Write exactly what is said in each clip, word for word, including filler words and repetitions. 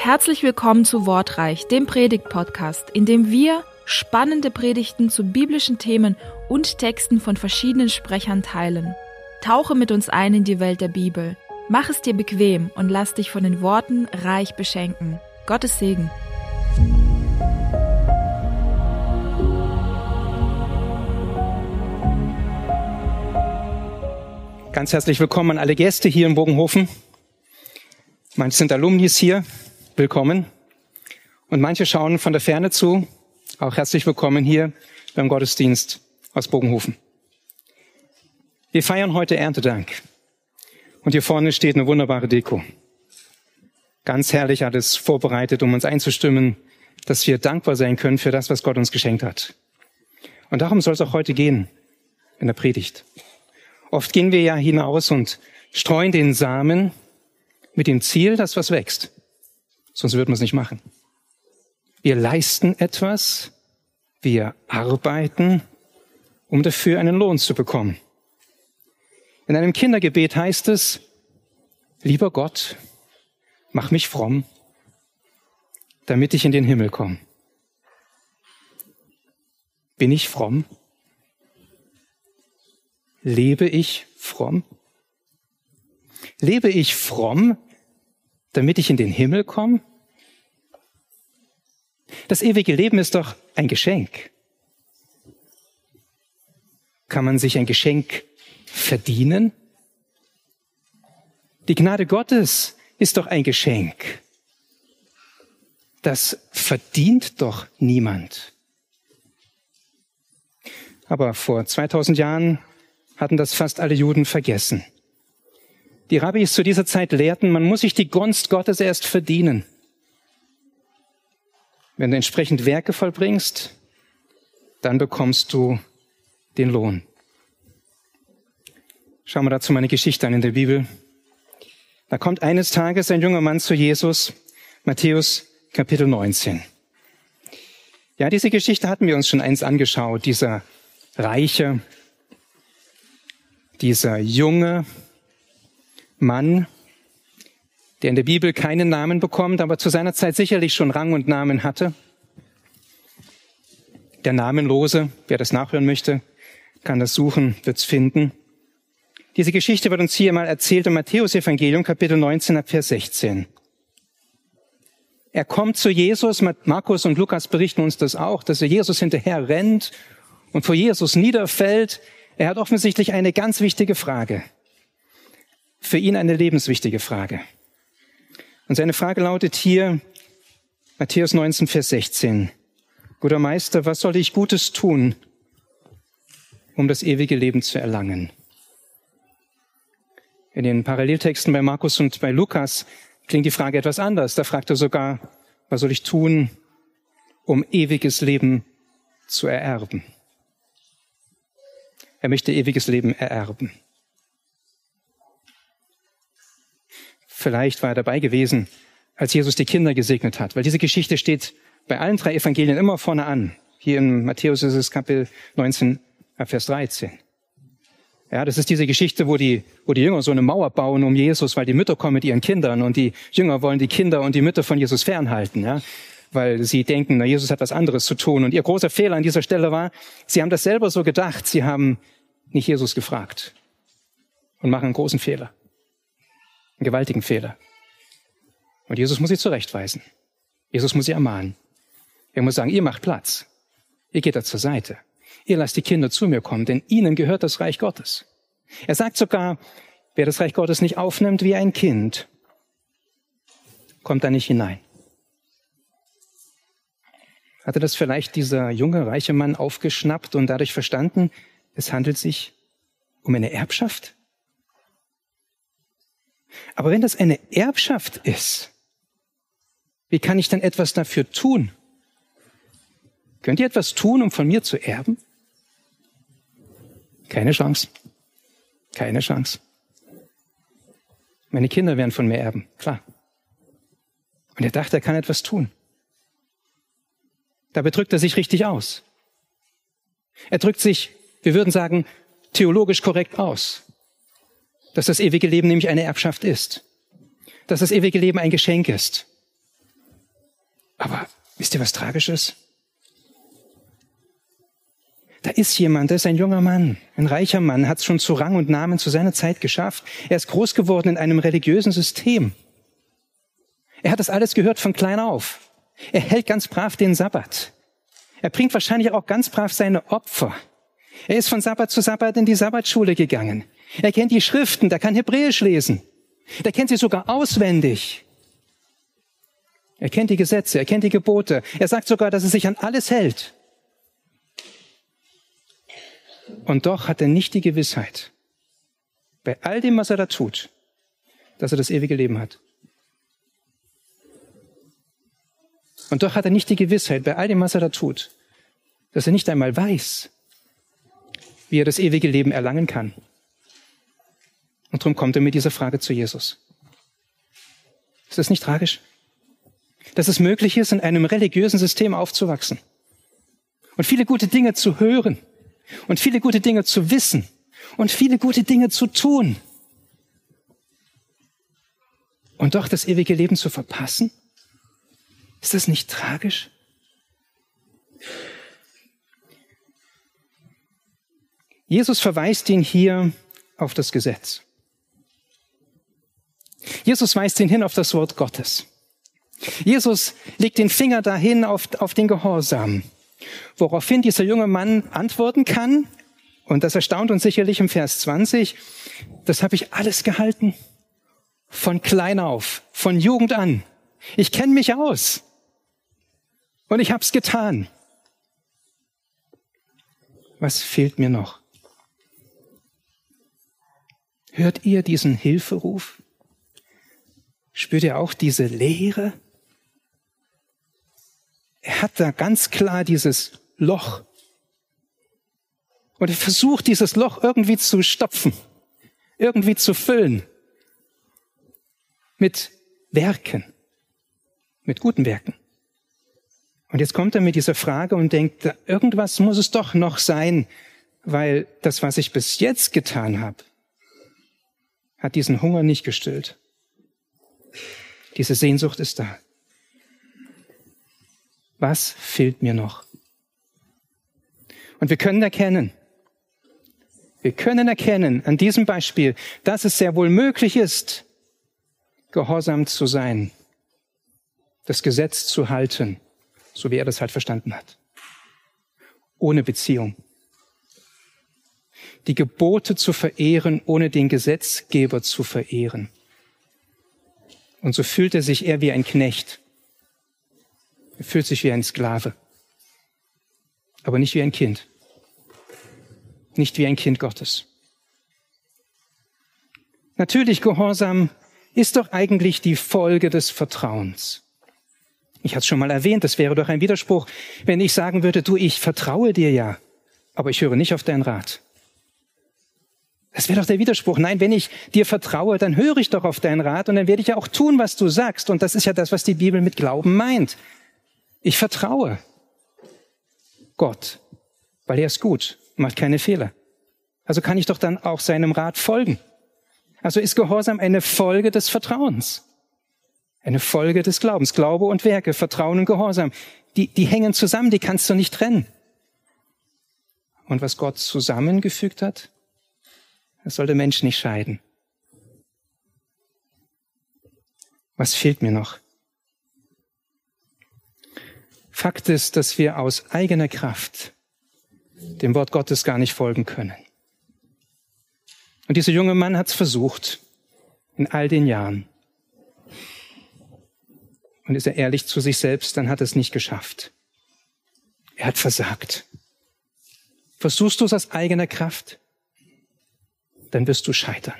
Herzlich willkommen zu Wortreich, dem Predigt-Podcast, in dem wir spannende Predigten zu biblischen Themen und Texten von verschiedenen Sprechern teilen. Tauche mit uns ein in die Welt der Bibel. Mach es dir bequem und lass dich von den Worten reich beschenken. Gottes Segen. Ganz herzlich willkommen an alle Gäste hier in Bogenhofen. Manche sind Alumnis hier, willkommen. Und manche schauen von der Ferne zu, auch herzlich willkommen hier beim Gottesdienst aus Bogenhofen. Wir feiern heute Erntedank. Und hier vorne steht eine wunderbare Deko. Ganz herrlich alles vorbereitet, um uns einzustimmen, dass wir dankbar sein können für das, was Gott uns geschenkt hat. Und darum soll es auch heute gehen in der Predigt. Oft gehen wir ja hinaus und streuen den Samen mit dem Ziel, dass was wächst. Sonst würden wir es nicht machen. Wir leisten etwas, wir arbeiten, um dafür einen Lohn zu bekommen. In einem Kindergebet heißt es, lieber Gott, mach mich fromm, damit ich in den Himmel komme. Bin ich fromm? Lebe ich fromm? Lebe ich fromm, damit ich in den Himmel komme? Das ewige Leben ist doch ein Geschenk. Kann man sich ein Geschenk verdienen? Die Gnade Gottes ist doch ein Geschenk. Das verdient doch niemand. Aber vor zweitausend Jahren hatten das fast alle Juden vergessen. Die Rabbis zu dieser Zeit lehrten, man muss sich die Gunst Gottes erst verdienen. Wenn du entsprechend Werke vollbringst, dann bekommst du den Lohn. Schauen wir dazu mal eine Geschichte an in der Bibel. Da kommt eines Tages ein junger Mann zu Jesus, Matthäus Kapitel neunzehn. Ja, diese Geschichte hatten wir uns schon eins angeschaut, dieser Reiche, dieser junge Mann, der in der Bibel keinen Namen bekommt, aber zu seiner Zeit sicherlich schon Rang und Namen hatte. Der Namenlose, wer das nachhören möchte, kann das suchen, wird's finden. Diese Geschichte wird uns hier mal erzählt im Matthäus-Evangelium, Kapitel neunzehn, ab Vers sechzehn. Er kommt zu Jesus, Markus und Lukas berichten uns das auch, dass er Jesus hinterher rennt und vor Jesus niederfällt. Er hat offensichtlich eine ganz wichtige Frage. Für ihn eine lebenswichtige Frage. Und seine Frage lautet hier, Matthäus neunzehn, Vers sechzehn. Guter Meister, was soll ich Gutes tun, um das ewige Leben zu erlangen? In den Paralleltexten bei Markus und bei Lukas klingt die Frage etwas anders. Da fragt er sogar, was soll ich tun, um ewiges Leben zu ererben? Er möchte ewiges Leben ererben. Vielleicht war er dabei gewesen, als Jesus die Kinder gesegnet hat, weil diese Geschichte steht bei allen drei Evangelien immer vorne an. Hier in Matthäus ist es Kapitel neunzehn, Vers dreizehn. Ja, das ist diese Geschichte, wo die, wo die Jünger so eine Mauer bauen um Jesus, weil die Mütter kommen mit ihren Kindern und die Jünger wollen die Kinder und die Mütter von Jesus fernhalten, ja, weil sie denken, na, Jesus hat was anderes zu tun. Und ihr großer Fehler an dieser Stelle war, sie haben das selber so gedacht, sie haben nicht Jesus gefragt und machen einen großen Fehler, einen gewaltigen Fehler. Und Jesus muss sie zurechtweisen. Jesus muss sie ermahnen. Er muss sagen, ihr macht Platz. Ihr geht da zur Seite. Ihr lasst die Kinder zu mir kommen, denn ihnen gehört das Reich Gottes. Er sagt sogar, wer das Reich Gottes nicht aufnimmt wie ein Kind, kommt da nicht hinein. Hatte das vielleicht dieser junge, reiche Mann aufgeschnappt und dadurch verstanden, es handelt sich um eine Erbschaft? Aber wenn das eine Erbschaft ist, wie kann ich dann etwas dafür tun? Könnt ihr etwas tun, um von mir zu erben? Keine Chance. Keine Chance. Meine Kinder werden von mir erben, klar. Und er dachte, er kann etwas tun. Dabei drückt er sich richtig aus. Er drückt sich, wir würden sagen, theologisch korrekt aus. Dass das ewige Leben nämlich eine Erbschaft ist. Dass das ewige Leben ein Geschenk ist. Aber wisst ihr, was tragisch ist? Da ist jemand, der ist ein junger Mann, ein reicher Mann, hat es schon zu Rang und Namen zu seiner Zeit geschafft. Er ist groß geworden in einem religiösen System. Er hat das alles gehört von klein auf. Er hält ganz brav den Sabbat. Er bringt wahrscheinlich auch ganz brav seine Opfer. Er ist von Sabbat zu Sabbat in die Sabbatschule gegangen. Er kennt die Schriften, der kann Hebräisch lesen. Der kennt sie sogar auswendig. Er kennt die Gesetze, er kennt die Gebote. Er sagt sogar, dass er sich an alles hält. Und doch hat er nicht die Gewissheit, bei all dem, was er da tut, dass er das ewige Leben hat. Und doch hat er nicht die Gewissheit, bei all dem, was er da tut, dass er nicht einmal weiß, wie er das ewige Leben erlangen kann. Und darum kommt er mit dieser Frage zu Jesus. Ist das nicht tragisch? Dass es möglich ist, in einem religiösen System aufzuwachsen und viele gute Dinge zu hören und viele gute Dinge zu wissen und viele gute Dinge zu tun und doch das ewige Leben zu verpassen? Ist das nicht tragisch? Jesus verweist ihn hier auf das Gesetz. Jesus weist ihn hin auf das Wort Gottes. Jesus legt den Finger dahin auf, auf den Gehorsam, woraufhin dieser junge Mann antworten kann, und das erstaunt uns sicherlich im Vers zwanzig, das habe ich alles gehalten, von klein auf, von Jugend an. Ich kenne mich aus und ich habe es getan. Was fehlt mir noch? Hört ihr diesen Hilferuf? Spürt ihr auch diese Leere? Er hat da ganz klar dieses Loch. Und er versucht, dieses Loch irgendwie zu stopfen, irgendwie zu füllen. Mit Werken, mit guten Werken. Und jetzt kommt er mit dieser Frage und denkt, irgendwas muss es doch noch sein, weil das, was ich bis jetzt getan habe, hat diesen Hunger nicht gestillt. Diese Sehnsucht ist da. Was fehlt mir noch? Und wir können erkennen, wir können erkennen an diesem Beispiel, dass es sehr wohl möglich ist, gehorsam zu sein, das Gesetz zu halten, so wie er das halt verstanden hat, ohne Beziehung. Die Gebote zu verehren, ohne den Gesetzgeber zu verehren. Und so fühlt er sich eher wie ein Knecht. Er fühlt sich wie ein Sklave. Aber nicht wie ein Kind. Nicht wie ein Kind Gottes. Natürlich, Gehorsam ist doch eigentlich die Folge des Vertrauens. Ich hatte es schon mal erwähnt, das wäre doch ein Widerspruch, wenn ich sagen würde, du, ich vertraue dir ja, aber ich höre nicht auf deinen Rat. Das wäre doch der Widerspruch. Nein, wenn ich dir vertraue, dann höre ich doch auf deinen Rat und dann werde ich ja auch tun, was du sagst. Und das ist ja das, was die Bibel mit Glauben meint. Ich vertraue Gott, weil er ist gut, macht keine Fehler. Also kann ich doch dann auch seinem Rat folgen. Also ist Gehorsam eine Folge des Vertrauens. Eine Folge des Glaubens. Glaube und Werke, Vertrauen und Gehorsam. Die, die hängen zusammen, die kannst du nicht trennen. Und was Gott zusammengefügt hat, das soll der Mensch nicht scheiden. Was fehlt mir noch? Fakt ist, dass wir aus eigener Kraft dem Wort Gottes gar nicht folgen können. Und dieser junge Mann hat es versucht, in all den Jahren. Und ist er ehrlich zu sich selbst, dann hat er es nicht geschafft. Er hat versagt. Versuchst du es aus eigener Kraft? Dann wirst du scheitern.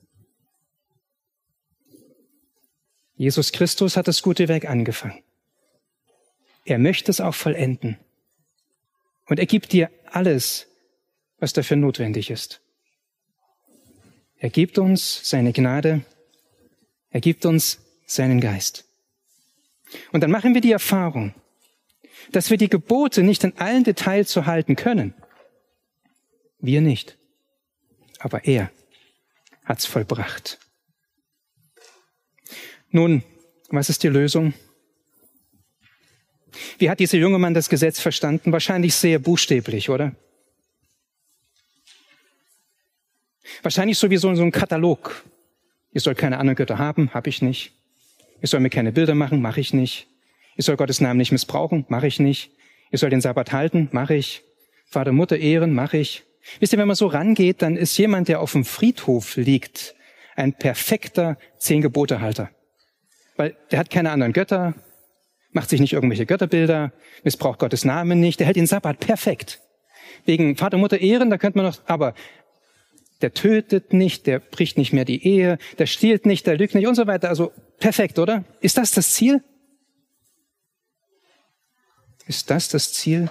Jesus Christus hat das gute Werk angefangen. Er möchte es auch vollenden. Und er gibt dir alles, was dafür notwendig ist. Er gibt uns seine Gnade. Er gibt uns seinen Geist. Und dann machen wir die Erfahrung, dass wir die Gebote nicht in allen Details so halten können. Wir nicht. Aber er hat's vollbracht. Nun, was ist die Lösung? Wie hat dieser junge Mann das Gesetz verstanden? Wahrscheinlich sehr buchstäblich, oder? Wahrscheinlich so wie so, so ein Katalog. Ihr sollt keine anderen Götter haben, habe ich nicht. Ihr sollt mir keine Bilder machen, mache ich nicht. Ihr sollt Gottes Namen nicht missbrauchen, mache ich nicht. Ihr sollt den Sabbat halten, mache ich. Vater, Mutter ehren, mache ich. Wisst ihr, wenn man so rangeht, dann ist jemand, der auf dem Friedhof liegt, ein perfekter Zehn-Gebote-Halter. Weil der hat keine anderen Götter, macht sich nicht irgendwelche Götterbilder, missbraucht Gottes Namen nicht, der hält den Sabbat perfekt. Wegen Vater, Mutter ehren, da könnte man noch, aber der tötet nicht, der bricht nicht mehr die Ehe, der stiehlt nicht, der lügt nicht und so weiter. Also perfekt, oder? Ist das das Ziel? Ist das das Ziel?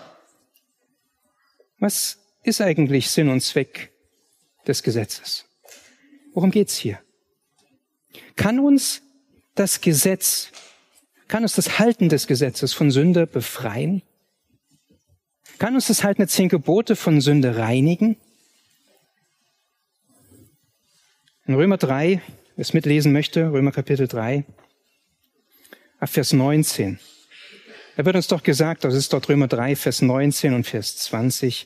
Was ist eigentlich Sinn und Zweck des Gesetzes? Worum geht's hier? Kann uns das Gesetz, kann uns das Halten des Gesetzes von Sünde befreien? Kann uns das Halten der zehn Gebote von Sünde reinigen? In Römer drei, wer es mitlesen möchte, Römer Kapitel drei, ab Vers neunzehn. Da wird uns doch gesagt, das ist dort Römer drei, Vers neunzehn und Vers zwanzig,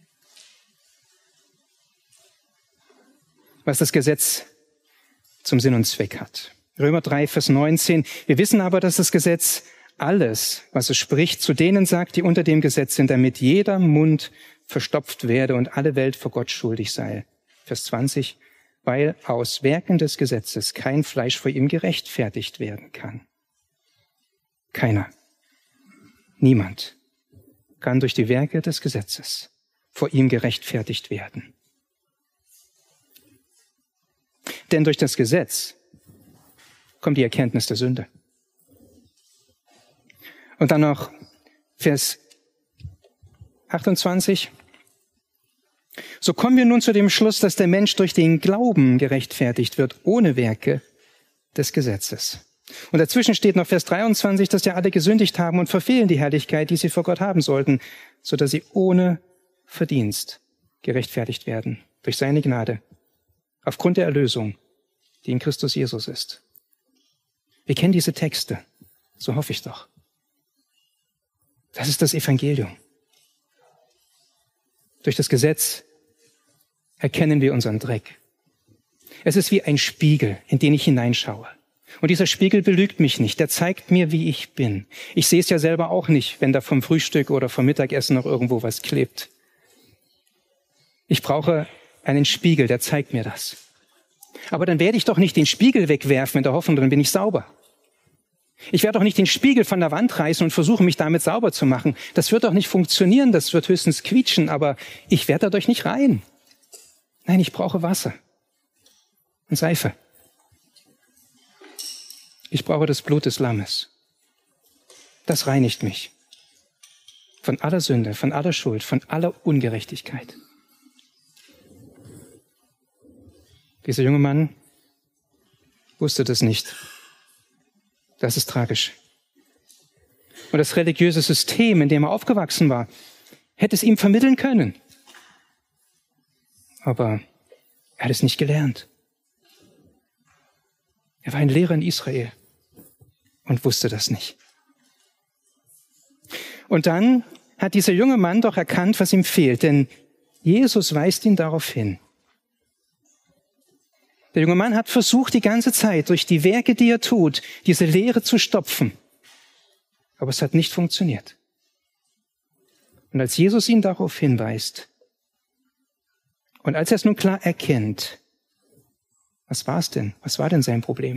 was das Gesetz zum Sinn und Zweck hat. Römer drei, Vers neunzehn. Wir wissen aber, dass das Gesetz alles, was es spricht, zu denen sagt, die unter dem Gesetz sind, damit jeder Mund verstopft werde und alle Welt vor Gott schuldig sei. Vers zwanzig. Weil aus Werken des Gesetzes kein Fleisch vor ihm gerechtfertigt werden kann. Keiner. Niemand kann durch die Werke des Gesetzes vor ihm gerechtfertigt werden. Denn durch das Gesetz kommt die Erkenntnis der Sünde. Und dann noch Vers achtundzwanzig. So kommen wir nun zu dem Schluss, dass der Mensch durch den Glauben gerechtfertigt wird, ohne Werke des Gesetzes. Und dazwischen steht noch Vers dreiundzwanzig, dass ja alle gesündigt haben und verfehlen die Herrlichkeit, die sie vor Gott haben sollten, so dass sie ohne Verdienst gerechtfertigt werden durch seine Gnade, aufgrund der Erlösung, die in Christus Jesus ist. Wir kennen diese Texte, so hoffe ich doch. Das ist das Evangelium. Durch das Gesetz erkennen wir unseren Dreck. Es ist wie ein Spiegel, in den ich hineinschaue. Und dieser Spiegel belügt mich nicht, der zeigt mir, wie ich bin. Ich sehe es ja selber auch nicht, wenn da vom Frühstück oder vom Mittagessen noch irgendwo was klebt. Ich brauche einen Spiegel, der zeigt mir das. Aber dann werde ich doch nicht den Spiegel wegwerfen in der Hoffnung, dann bin ich sauber. Ich werde doch nicht den Spiegel von der Wand reißen und versuchen, mich damit sauber zu machen. Das wird doch nicht funktionieren, das wird höchstens quietschen, aber ich werde dadurch nicht rein. Nein, ich brauche Wasser und Seife. Ich brauche das Blut des Lammes. Das reinigt mich von aller Sünde, von aller Schuld, von aller Ungerechtigkeit. Dieser junge Mann wusste das nicht. Das ist tragisch. Und das religiöse System, in dem er aufgewachsen war, hätte es ihm vermitteln können. Aber er hat es nicht gelernt. Er war ein Lehrer in Israel und wusste das nicht. Und dann hat dieser junge Mann doch erkannt, was ihm fehlt, denn Jesus weist ihn darauf hin. Der junge Mann hat versucht, die ganze Zeit durch die Werke, die er tut, diese Leere zu stopfen. Aber es hat nicht funktioniert. Und als Jesus ihn darauf hinweist und als er es nun klar erkennt, was war es denn? Was war denn sein Problem?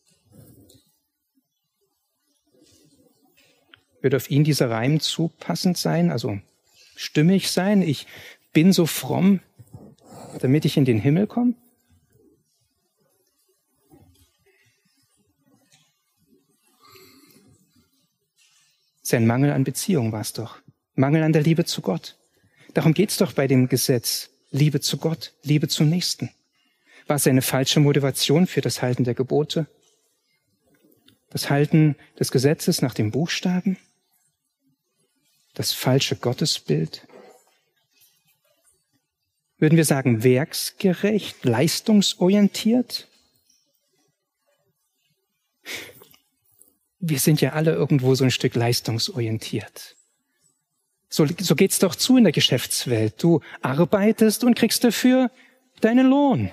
Wird auf ihn dieser Reim zupassend sein, also stimmig sein? Ich bin so fromm, damit ich in den Himmel komme? Sein Mangel an Beziehung war es doch. Mangel an der Liebe zu Gott. Darum geht es doch bei dem Gesetz. Liebe zu Gott, Liebe zum Nächsten. War es eine falsche Motivation für das Halten der Gebote? Das Halten des Gesetzes nach dem Buchstaben? Das falsche Gottesbild? Würden wir sagen, werksgerecht, leistungsorientiert? wir sind ja alle irgendwo so ein Stück leistungsorientiert. So, so geht's doch zu in der Geschäftswelt. Du arbeitest und kriegst dafür deinen Lohn.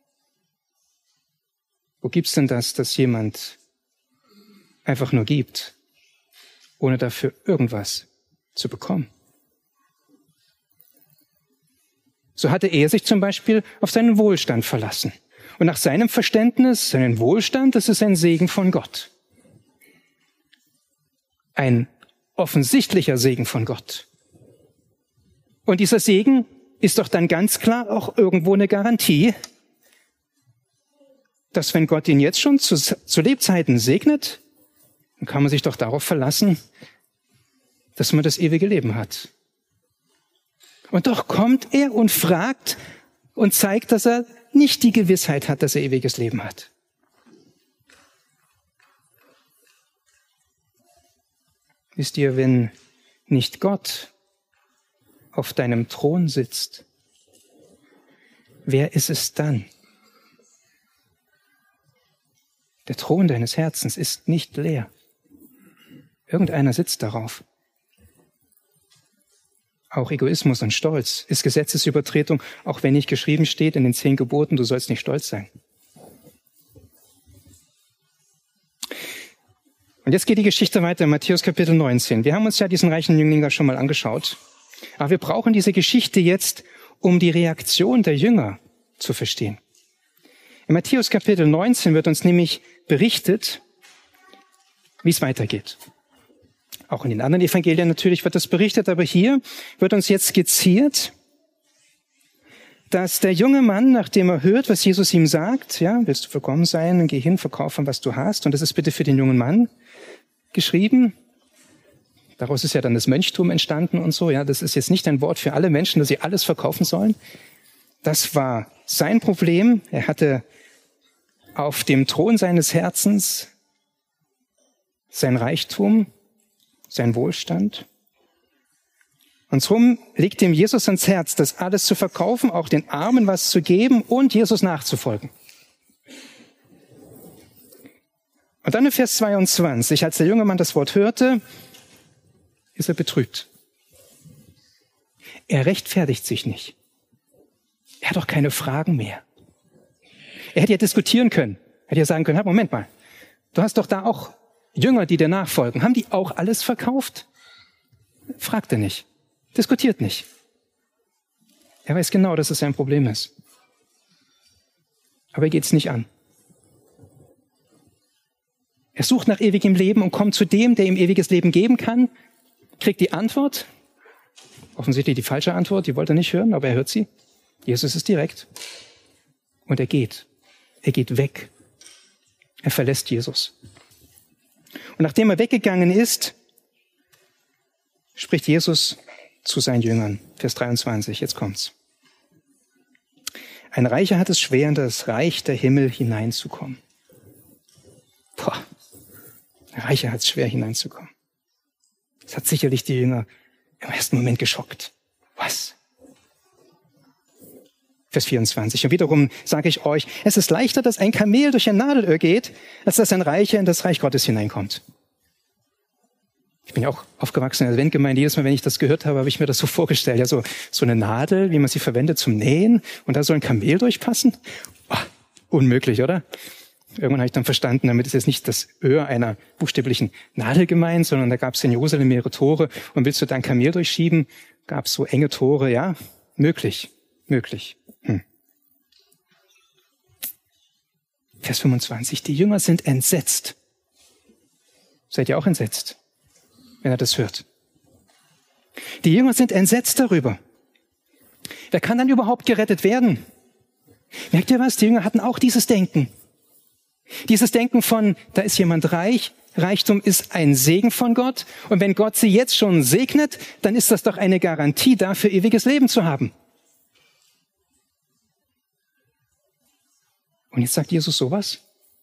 Wo gibt's denn das, dass jemand einfach nur gibt, ohne dafür irgendwas zu bekommen? So hatte er sich zum Beispiel auf seinen Wohlstand verlassen. Und nach seinem Verständnis, seinen Wohlstand, das ist ein Segen von Gott. Ein offensichtlicher Segen von Gott. Und dieser Segen ist doch dann ganz klar auch irgendwo eine Garantie, dass wenn Gott ihn jetzt schon zu, zu Lebzeiten segnet, dann kann man sich doch darauf verlassen, dass man das ewige Leben hat. Und doch kommt er und fragt und zeigt, dass er nicht die Gewissheit hat, dass er ewiges Leben hat. Wisst ihr, wenn nicht Gott auf deinem Thron sitzt, wer ist es dann? Der Thron deines Herzens ist nicht leer. Irgendeiner sitzt darauf. Auch Egoismus und Stolz ist Gesetzesübertretung, auch wenn nicht geschrieben steht in den zehn Geboten, du sollst nicht stolz sein. Und jetzt geht die Geschichte weiter in Matthäus Kapitel neunzehn. Wir haben uns ja diesen reichen Jüngling da schon mal angeschaut. Aber wir brauchen diese Geschichte jetzt, um die Reaktion der Jünger zu verstehen. In Matthäus Kapitel neunzehn wird uns nämlich berichtet, wie es weitergeht. Auch in den anderen Evangelien natürlich wird das berichtet, aber hier wird uns jetzt skizziert, dass der junge Mann, nachdem er hört, was Jesus ihm sagt, ja, willst du vollkommen sein, dann geh hin, verkaufe, was du hast. Und das ist bitte für den jungen Mann geschrieben. Daraus ist ja dann das Mönchtum entstanden und so. Ja, das ist jetzt nicht ein Wort für alle Menschen, dass sie alles verkaufen sollen. Das war sein Problem. Er hatte auf dem Thron seines Herzens sein Reichtum, sein Wohlstand. Und drum liegt dem Jesus ans Herz, das alles zu verkaufen, auch den Armen was zu geben und Jesus nachzufolgen. Und dann in Vers zweiundzwanzig, als der junge Mann das Wort hörte, ist er betrübt. Er rechtfertigt sich nicht. Er hat doch keine Fragen mehr. Er hätte ja diskutieren können. Er hätte ja sagen können, Moment mal, du hast doch da auch Jünger, die dir nachfolgen. Haben die auch alles verkauft? Fragt er nicht. Diskutiert nicht. Er weiß genau, dass es sein Problem ist. Aber er geht es nicht an. Er sucht nach ewigem Leben und kommt zu dem, der ihm ewiges Leben geben kann, kriegt die Antwort, offensichtlich die falsche Antwort, die wollte er nicht hören, aber er hört sie. Jesus ist direkt. Und er geht. Er geht weg. Er verlässt Jesus. Und nachdem er weggegangen ist, spricht Jesus zu seinen Jüngern. Vers dreiundzwanzig, jetzt kommt's. Ein Reicher hat es schwer, in das Reich der Himmel hineinzukommen. Boah, ein Reicher hat es schwer, hineinzukommen. Das hat sicherlich die Jünger im ersten Moment geschockt. Was? Vers vierundzwanzig. Und wiederum sage ich euch, es ist leichter, dass ein Kamel durch ein Nadelöhr geht, als dass ein Reicher in das Reich Gottes hineinkommt. Ich bin ja auch aufgewachsen in der Adventgemeinde. Jedes Mal, wenn ich das gehört habe, habe ich mir das so vorgestellt. Ja, so, so eine Nadel, wie man sie verwendet zum Nähen. Und da soll ein Kamel durchpassen? Oh, unmöglich, oder? Irgendwann habe ich dann verstanden, damit ist jetzt nicht das Öhr einer buchstäblichen Nadel gemeint, sondern da gab es in Jerusalem mehrere Tore. Und willst du da ein Kamel durchschieben? Gab es so enge Tore? Ja, möglich, möglich. Hm. Vers fünfundzwanzig. Die Jünger sind entsetzt. Seid ihr auch entsetzt, wenn er das hört? Die Jünger sind entsetzt darüber. Wer kann dann überhaupt gerettet werden? Merkt ihr was? Die Jünger hatten auch dieses Denken. Dieses Denken von, da ist jemand reich, Reichtum ist ein Segen von Gott. Und wenn Gott sie jetzt schon segnet, dann ist das doch eine Garantie dafür, ewiges Leben zu haben. Und jetzt sagt Jesus sowas?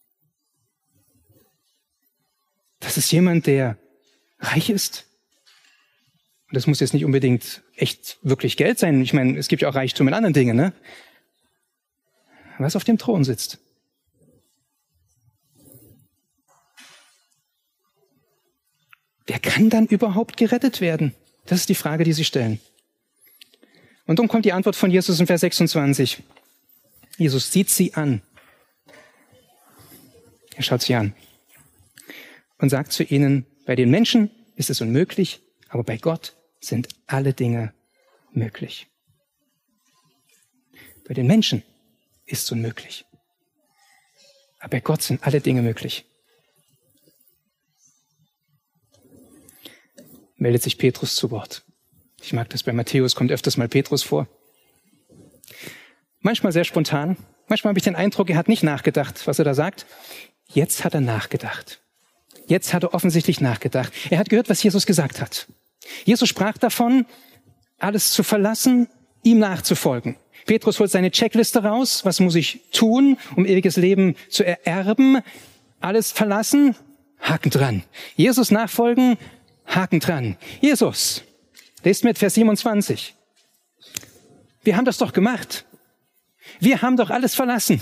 Das ist jemand, der reich ist. Und das muss jetzt nicht unbedingt echt wirklich Geld sein. Ich meine, es gibt ja auch Reichtum in anderen Dingen, ne? Was auf dem Thron sitzt. kann dann überhaupt gerettet werden? Das ist die Frage, die sie stellen. Und dann kommt die Antwort von Jesus in Vers sechsundzwanzig. Jesus sieht sie an. Er schaut sie an und sagt zu ihnen, bei den Menschen ist es unmöglich, aber bei Gott sind alle Dinge möglich. Bei den Menschen ist es unmöglich, aber bei Gott sind alle Dinge möglich. Meldet sich Petrus zu Wort. Ich mag das, bei Matthäus kommt öfters mal Petrus vor. Manchmal sehr spontan. Manchmal habe ich den Eindruck, er hat nicht nachgedacht, was er da sagt. Jetzt hat er nachgedacht. Jetzt hat er offensichtlich nachgedacht. Er hat gehört, was Jesus gesagt hat. Jesus sprach davon, alles zu verlassen, ihm nachzufolgen. Petrus holt seine Checkliste raus. Was muss ich tun, um ewiges Leben zu ererben? Alles verlassen, Haken dran. Jesus nachfolgen, Haken dran. Jesus, lest mit Vers siebenundzwanzig. Wir haben das doch gemacht. Wir haben doch alles verlassen.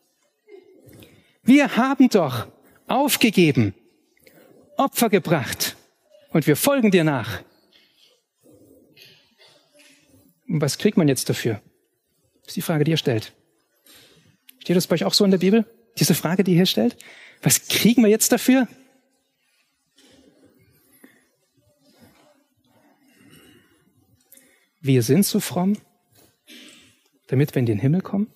Wir haben doch aufgegeben, Opfer gebracht und wir folgen dir nach. Und was kriegt man jetzt dafür? Das ist die Frage, die ihr stellt. Steht das bei euch auch so in der Bibel? Diese Frage, die ihr hier stellt? Was kriegen wir jetzt dafür? Wir sind so fromm, damit wir in den Himmel kommen.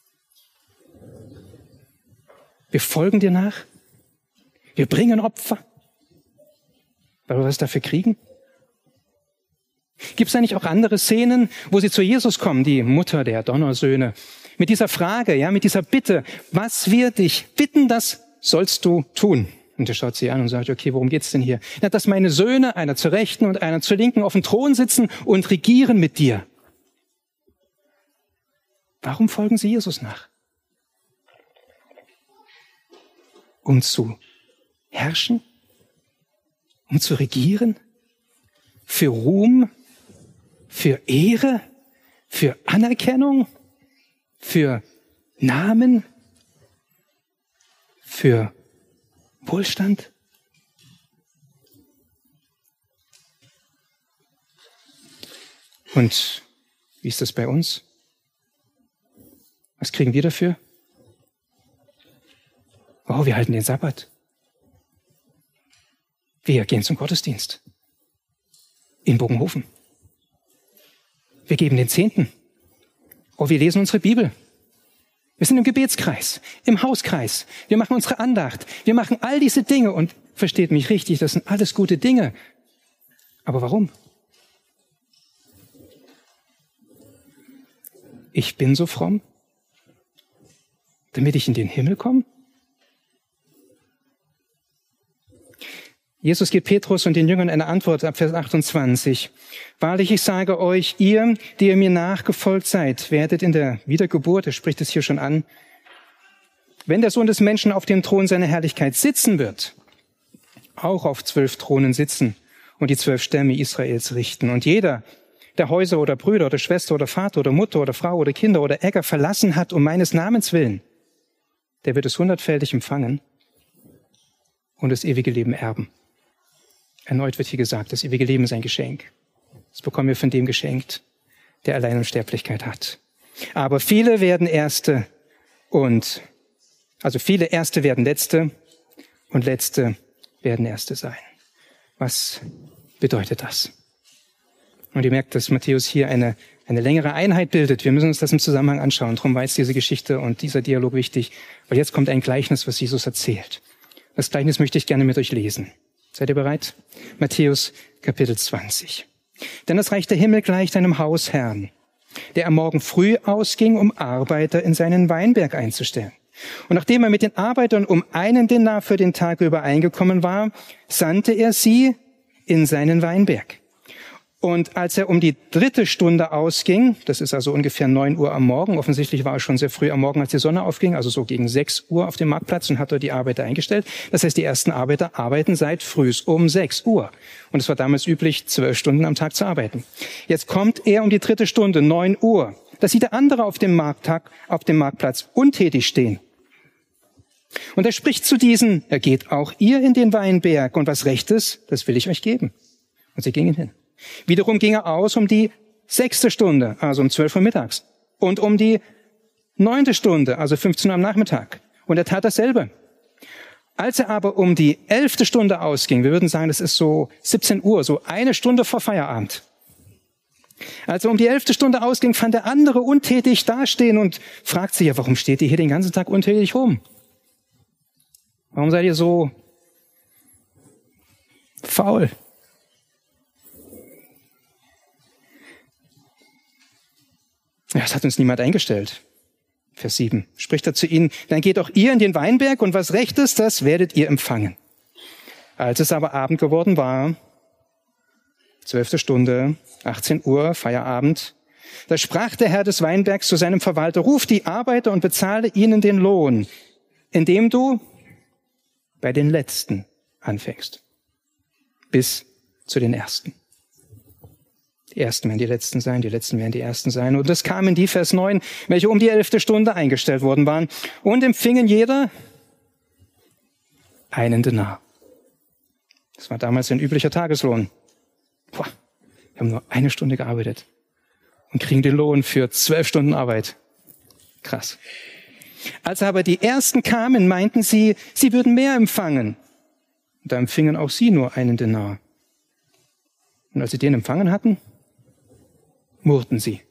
Wir folgen dir nach. Wir bringen Opfer, weil wir was dafür kriegen. Gibt es eigentlich auch andere Szenen, wo sie zu Jesus kommen, die Mutter der Donnersöhne, mit dieser Frage, ja, mit dieser Bitte, was wir dich bitten, das sollst du tun. Und er schaut sie an und sagt, okay, worum geht's denn hier? Ja, dass meine Söhne, einer zur Rechten und einer zur Linken, auf dem Thron sitzen und regieren mit dir. Warum folgen sie Jesus nach? Um zu herrschen? Um zu regieren? Für Ruhm? Für Ehre? Für Anerkennung? Für Namen? Für Wohlstand? Und wie ist das bei uns? Was kriegen wir dafür? Oh, wir halten den Sabbat. Wir gehen zum Gottesdienst. In Bogenhofen. Wir geben den Zehnten. Oh, wir lesen unsere Bibel. Wir sind im Gebetskreis, im Hauskreis. Wir machen unsere Andacht. Wir machen all diese Dinge und versteht mich richtig, das sind alles gute Dinge. Aber warum? Ich bin so fromm, damit ich in den Himmel komme? Jesus gibt Petrus und den Jüngern eine Antwort ab Vers achtundzwanzig. Wahrlich, ich sage euch, ihr, die ihr mir nachgefolgt seid, werdet in der Wiedergeburt, er spricht es hier schon an, wenn der Sohn des Menschen auf dem Thron seiner Herrlichkeit sitzen wird, auch auf zwölf Thronen sitzen und die zwölf Stämme Israels richten. Und jeder, der Häuser oder Brüder oder Schwester oder Vater oder Mutter oder Frau oder Kinder oder Äcker verlassen hat um meines Namens willen, der wird es hundertfältig empfangen und das ewige Leben erben. Erneut wird hier gesagt, das ewige Leben ist ein Geschenk. Das bekommen wir von dem geschenkt, der allein Unsterblichkeit hat. Aber viele werden Erste und, also viele Erste werden Letzte und Letzte werden Erste sein. Was bedeutet das? Und ihr merkt, dass Matthäus hier eine, eine längere Einheit bildet. Wir müssen uns das im Zusammenhang anschauen. Darum war jetzt diese Geschichte und dieser Dialog wichtig, weil jetzt kommt ein Gleichnis, was Jesus erzählt. Das Gleichnis möchte ich gerne mit euch lesen. Seid ihr bereit? Matthäus Kapitel zwanzig. Denn das Reich der Himmel gleicht einem Hausherrn, der am Morgen früh ausging, um Arbeiter in seinen Weinberg einzustellen. Und nachdem er mit den Arbeitern um einen Denar für den Tag übereingekommen war, sandte er sie in seinen Weinberg. Und als er um die dritte Stunde ausging, das ist also ungefähr neun Uhr am Morgen, offensichtlich war es schon sehr früh am Morgen, als die Sonne aufging, also so gegen sechs Uhr auf dem Marktplatz und hat dort die Arbeiter eingestellt. Das heißt, die ersten Arbeiter arbeiten seit frühs um sechs Uhr. Und es war damals üblich, zwölf Stunden am Tag zu arbeiten. Jetzt kommt er um die dritte Stunde, neun Uhr. Da sieht der andere auf dem Markttag, auf dem Marktplatz untätig stehen. Und er spricht zu diesen, er geht auch ihr in den Weinberg und was recht ist, das will ich euch geben. Und sie gingen hin. Wiederum ging er aus um die sechste Stunde, also um zwölf Uhr mittags. Und um die neunte Stunde, also fünfzehn Uhr am Nachmittag. Und er tat dasselbe. Als er aber um die elfte Stunde ausging, wir würden sagen, das ist so siebzehn Uhr, so eine Stunde vor Feierabend. Als er um die elfte Stunde ausging, fand der andere untätig dastehen und fragt sich, ja, warum steht ihr hier den ganzen Tag untätig rum? Warum seid ihr so faul? Ja, das hat uns niemand eingestellt. Vers sieben. Spricht er zu ihnen, dann geht auch ihr in den Weinberg und was recht ist, das werdet ihr empfangen. Als es aber Abend geworden war, zwölfte Stunde, achtzehn Uhr, Feierabend, da sprach der Herr des Weinbergs zu seinem Verwalter, ruf die Arbeiter und bezahle ihnen den Lohn, indem du bei den Letzten anfängst, bis zu den Ersten. Die Ersten werden die Letzten sein, die Letzten werden die Ersten sein. Und es kamen die, Vers neun, welche um die elfte Stunde eingestellt worden waren und empfingen jeder einen Denar. Das war damals ein üblicher Tageslohn. Boah, wir haben nur eine Stunde gearbeitet und kriegen den Lohn für zwölf Stunden Arbeit. Krass. Als aber die Ersten kamen, meinten sie, sie würden mehr empfangen. Und da empfingen auch sie nur einen Denar. Und als sie den empfangen hatten, murrten sie.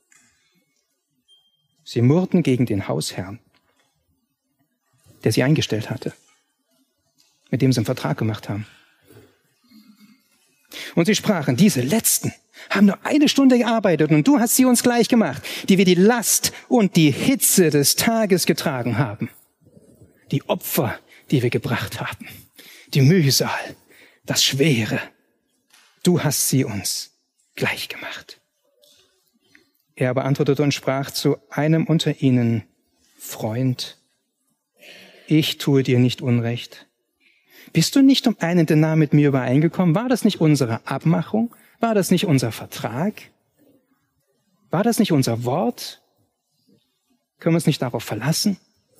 Sie murrten gegen den Hausherrn, der sie eingestellt hatte, mit dem sie einen Vertrag gemacht haben. Und sie sprachen, diese Letzten haben nur eine Stunde gearbeitet und du hast sie uns gleich gemacht, die wir die Last und die Hitze des Tages getragen haben. Die Opfer, die wir gebracht haben, die Mühsal, das Schwere. Du hast sie uns gleich gemacht. Er aber antwortete und sprach zu einem unter ihnen, Freund, ich tue dir nicht Unrecht. Bist du nicht um einen Denar mit mir übereingekommen? War das nicht unsere Abmachung? War das nicht unser Vertrag? War das nicht unser Wort? Können wir uns nicht darauf verlassen?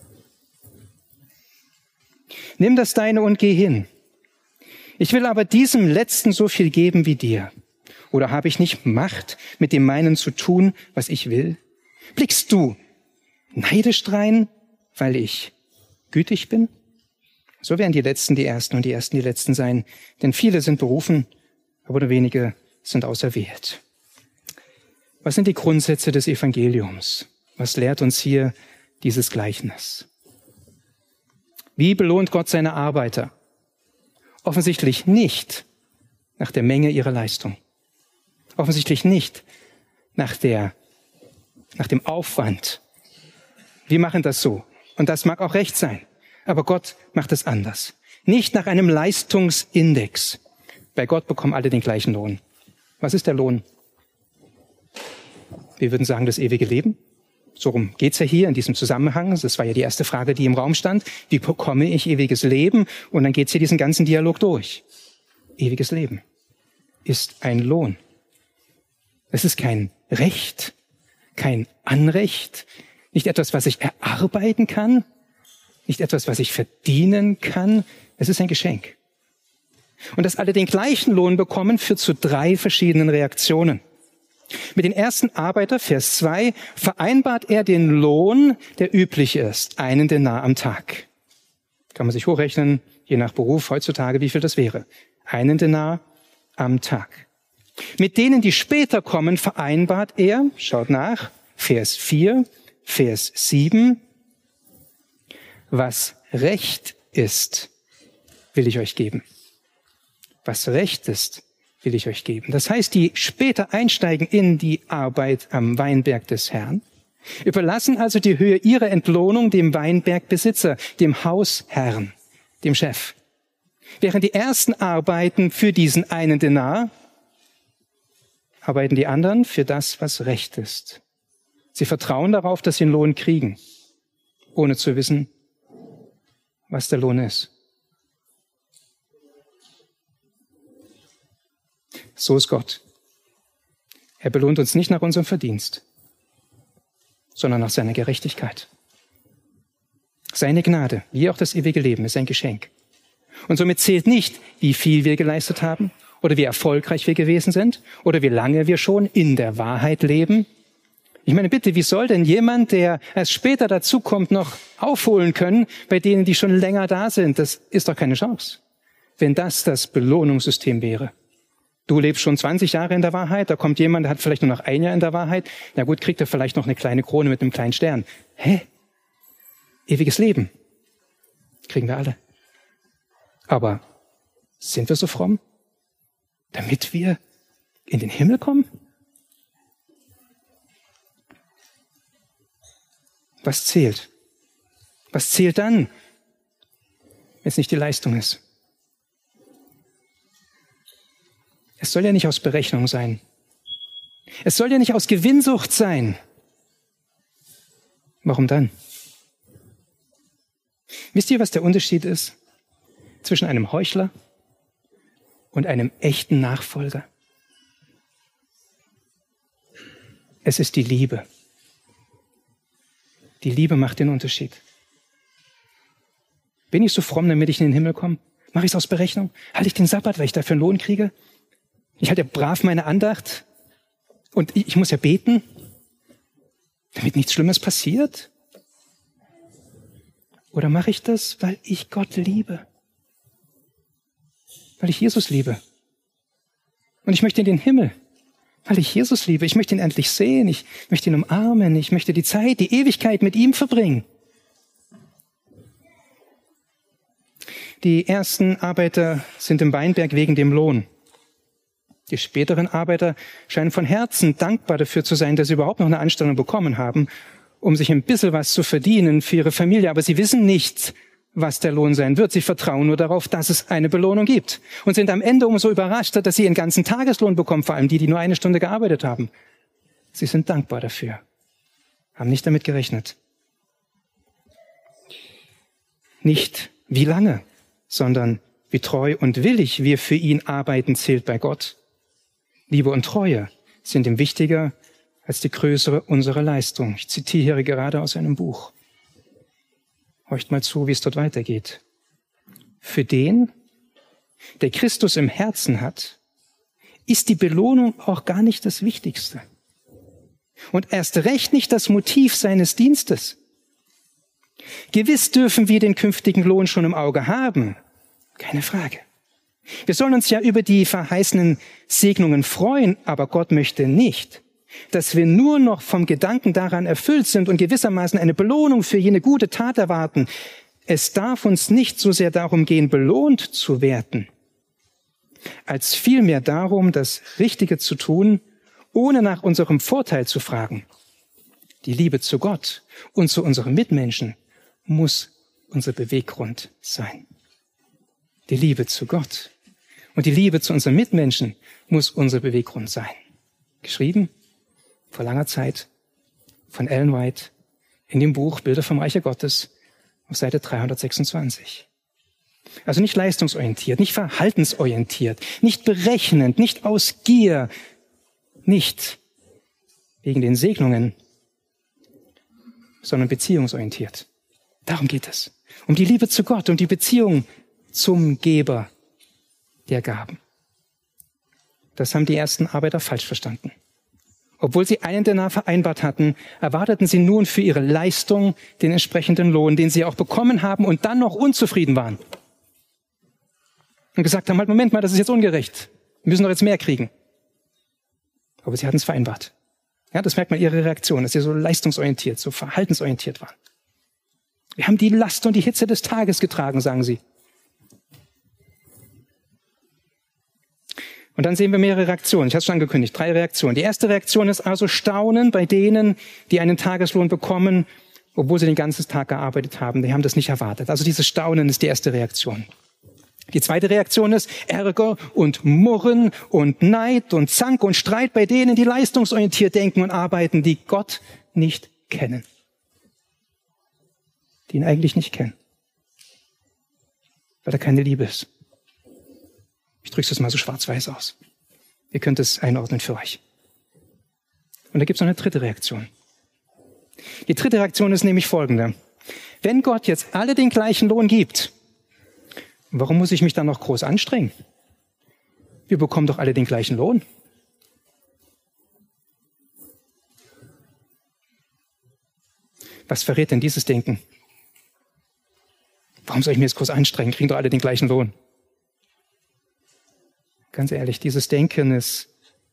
Nimm das Deine und geh hin. Ich will aber diesem Letzten so viel geben wie dir. Oder habe ich nicht Macht, mit dem meinen zu tun, was ich will? Blickst du neidisch drein, weil ich gütig bin? So werden die Letzten die Ersten und die Ersten die Letzten sein. Denn viele sind berufen, aber nur wenige sind auserwählt. Was sind die Grundsätze des Evangeliums? Was lehrt uns hier dieses Gleichnis? Wie belohnt Gott seine Arbeiter? Offensichtlich nicht nach der Menge ihrer Leistung. Offensichtlich nicht nach der, nach dem Aufwand. Wir machen das so. Und das mag auch recht sein. Aber Gott macht es anders. Nicht nach einem Leistungsindex. Bei Gott bekommen alle den gleichen Lohn. Was ist der Lohn? Wir würden sagen, das ewige Leben. So rum geht's ja hier in diesem Zusammenhang. Das war ja die erste Frage, die im Raum stand. Wie bekomme ich ewiges Leben? Und dann geht's hier diesen ganzen Dialog durch. Ewiges Leben ist ein Lohn. Es ist kein Recht, kein Anrecht, nicht etwas, was ich erarbeiten kann, nicht etwas, was ich verdienen kann. Es ist ein Geschenk. Und dass alle den gleichen Lohn bekommen, führt zu drei verschiedenen Reaktionen. Mit den ersten Arbeiter, Vers zwei, vereinbart er den Lohn, der üblich ist, einen Denar am Tag. Kann man sich hochrechnen, je nach Beruf heutzutage, wie viel das wäre. Einen Denar am Tag. Mit denen, die später kommen, vereinbart er, schaut nach, Vers vier, Vers sieben, was Recht ist, will ich euch geben. Was Recht ist, will ich euch geben. Das heißt, die später einsteigen in die Arbeit am Weinberg des Herrn, überlassen also die Höhe ihrer Entlohnung dem Weinbergbesitzer, dem Hausherrn, dem Chef. Während die ersten arbeiten für diesen einen Denar, arbeiten die anderen für das, was Recht ist. Sie vertrauen darauf, dass sie einen Lohn kriegen, ohne zu wissen, was der Lohn ist. So ist Gott. Er belohnt uns nicht nach unserem Verdienst, sondern nach seiner Gerechtigkeit. Seine Gnade, wie auch das ewige Leben, ist ein Geschenk. Und somit zählt nicht, wie viel wir geleistet haben oder wie erfolgreich wir gewesen sind oder wie lange wir schon in der Wahrheit leben. Ich meine, bitte, wie soll denn jemand, der erst später dazukommt, noch aufholen können bei denen, die schon länger da sind? Das ist doch keine Chance, wenn das das Belohnungssystem wäre. Du lebst schon zwanzig Jahre in der Wahrheit, da kommt jemand, der hat vielleicht nur noch ein Jahr in der Wahrheit. Na gut, kriegt er vielleicht noch eine kleine Krone mit einem kleinen Stern. Hä? Ewiges Leben. Kriegen wir alle. Aber sind wir so fromm, damit wir in den Himmel kommen? Was zählt? Was zählt dann, wenn es nicht die Leistung ist? Es soll ja nicht aus Berechnung sein. Es soll ja nicht aus Gewinnsucht sein. Warum dann? Wisst ihr, was der Unterschied ist zwischen einem Heuchler und einem echten Nachfolger? Es ist die Liebe. Die Liebe macht den Unterschied. Bin ich so fromm, damit ich in den Himmel komme? Mache ich es aus Berechnung? Halte ich den Sabbat, weil ich dafür einen Lohn kriege? Ich halte ja brav meine Andacht und ich, ich muss ja beten, damit nichts Schlimmes passiert? Oder mache ich das, weil ich Gott liebe? Weil ich Jesus liebe. Und ich möchte in den Himmel, weil ich Jesus liebe. Ich möchte ihn endlich sehen, ich möchte ihn umarmen, ich möchte die Zeit, die Ewigkeit mit ihm verbringen. Die ersten Arbeiter sind im Weinberg wegen dem Lohn. Die späteren Arbeiter scheinen von Herzen dankbar dafür zu sein, dass sie überhaupt noch eine Anstellung bekommen haben, um sich ein bisschen was zu verdienen für ihre Familie. Aber sie wissen nicht, was der Lohn sein wird. Sie vertrauen nur darauf, dass es eine Belohnung gibt. Und sind am Ende umso überraschter, dass sie einen ganzen Tageslohn bekommen, vor allem die, die nur eine Stunde gearbeitet haben. Sie sind dankbar dafür, haben nicht damit gerechnet. Nicht wie lange, sondern wie treu und willig wir für ihn arbeiten, zählt bei Gott. Liebe und Treue sind ihm wichtiger als die größere unserer Leistung. Ich zitiere gerade aus einem Buch. Horcht mal zu, wie es dort weitergeht. Für den, der Christus im Herzen hat, ist die Belohnung auch gar nicht das Wichtigste. Und erst recht nicht das Motiv seines Dienstes. Gewiss dürfen wir den künftigen Lohn schon im Auge haben. Keine Frage. Wir sollen uns ja über die verheißenen Segnungen freuen, aber Gott möchte nicht, dass wir nur noch vom Gedanken daran erfüllt sind und gewissermaßen eine Belohnung für jene gute Tat erwarten. Es darf uns nicht so sehr darum gehen, belohnt zu werden, als vielmehr darum, das Richtige zu tun, ohne nach unserem Vorteil zu fragen. Die Liebe zu Gott und zu unseren Mitmenschen muss unser Beweggrund sein. Die Liebe zu Gott und die Liebe zu unseren Mitmenschen muss unser Beweggrund sein. Geschrieben vor langer Zeit von Ellen White in dem Buch Bilder vom Reiche Gottes auf Seite dreihundertsechsundzwanzig. Also nicht leistungsorientiert, nicht verhaltensorientiert, nicht berechnend, nicht aus Gier, nicht wegen den Segnungen, sondern beziehungsorientiert. Darum geht es. Um die Liebe zu Gott, um die Beziehung zum Geber der Gaben. Das haben die ersten Arbeiter falsch verstanden. Obwohl sie einen Denar vereinbart hatten, erwarteten sie nun für ihre Leistung den entsprechenden Lohn, den sie auch bekommen haben und dann noch unzufrieden waren. Und gesagt haben, halt, Moment mal, das ist jetzt ungerecht. Wir müssen doch jetzt mehr kriegen. Aber sie hatten es vereinbart. Ja, das merkt man ihre Reaktion, dass sie so leistungsorientiert, so verhaltensorientiert waren. Wir haben die Last und die Hitze des Tages getragen, sagen sie. Und dann sehen wir mehrere Reaktionen. Ich habe es schon angekündigt, drei Reaktionen. Die erste Reaktion ist also Staunen bei denen, die einen Tageslohn bekommen, obwohl sie den ganzen Tag gearbeitet haben. Die haben das nicht erwartet. Also dieses Staunen ist die erste Reaktion. Die zweite Reaktion ist Ärger und Murren und Neid und Zank und Streit bei denen, die leistungsorientiert denken und arbeiten, die Gott nicht kennen. Die ihn eigentlich nicht kennen. Weil da keine Liebe ist. Ich drücke es mal so schwarz-weiß aus. Ihr könnt es einordnen für euch. Und da gibt es noch eine dritte Reaktion. Die dritte Reaktion ist nämlich folgende. Wenn Gott jetzt alle den gleichen Lohn gibt, warum muss ich mich dann noch groß anstrengen? Wir bekommen doch alle den gleichen Lohn. Was verrät denn dieses Denken? Warum soll ich mir jetzt groß anstrengen? Kriegen doch alle den gleichen Lohn. Ganz ehrlich, dieses Denken ist,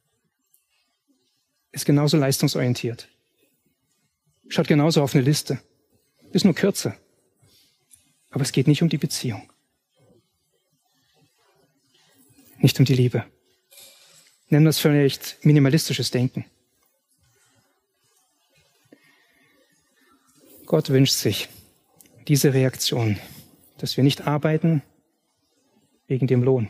ist genauso leistungsorientiert. Schaut genauso auf eine Liste. Ist nur kürzer. Aber es geht nicht um die Beziehung. Nicht um die Liebe. Nennen wir es vielleicht minimalistisches Denken. Gott wünscht sich diese Reaktion, dass wir nicht arbeiten wegen dem Lohn,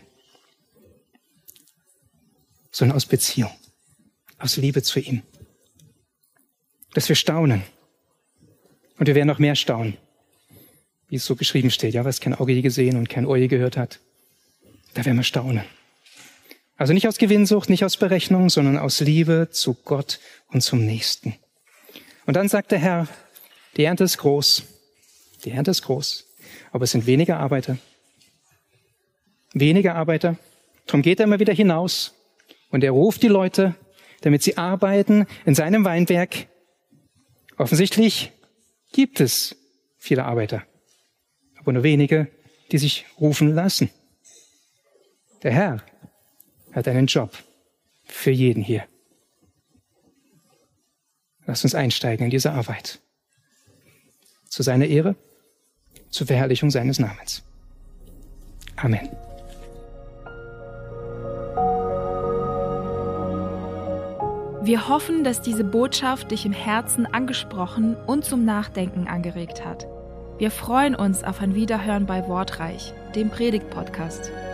sondern aus Beziehung, aus Liebe zu ihm. Dass wir staunen. Und wir werden noch mehr staunen, wie es so geschrieben steht, ja, was kein Auge je gesehen und kein Ohr je gehört hat. Da werden wir staunen. Also nicht aus Gewinnsucht, nicht aus Berechnung, sondern aus Liebe zu Gott und zum Nächsten. Und dann sagt der Herr, die Ernte ist groß, die Ernte ist groß, aber es sind weniger Arbeiter. Weniger Arbeiter. Darum geht er immer wieder hinaus und er ruft die Leute, damit sie arbeiten in seinem Weinberg. Offensichtlich gibt es viele Arbeiter, aber nur wenige, die sich rufen lassen. Der Herr hat einen Job für jeden hier. Lasst uns einsteigen in diese Arbeit. Zu seiner Ehre, zur Verherrlichung seines Namens. Amen. Wir hoffen, dass diese Botschaft dich im Herzen angesprochen und zum Nachdenken angeregt hat. Wir freuen uns auf ein Wiederhören bei Wortreich, dem Predigt-Podcast.